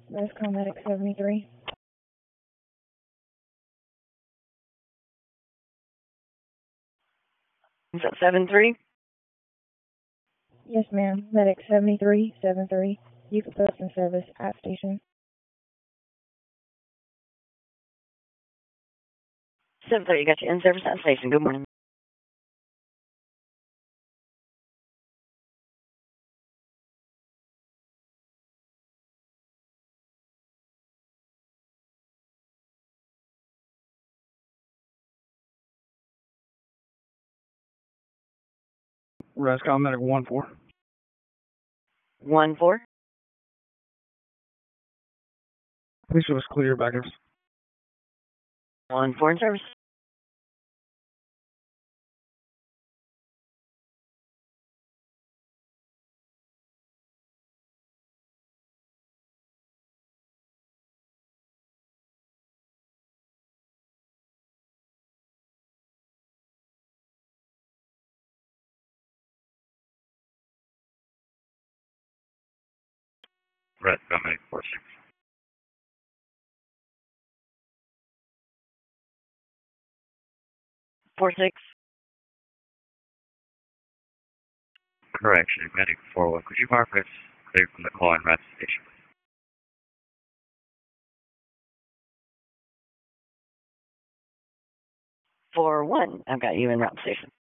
That's Medic 73. Is that 73? Yes, ma'am. Medic 7373. You can post in service at station. 73, got you in service at station. Good morning. Rescom Medic 1-4. 1-4. Please show us clear backups. 1-4 in service. Rescom Medic 46. 4-6. Correction, Medic 4-1. Could you mark us clear from the call and route to station, please? 4-1. I've got you in route station.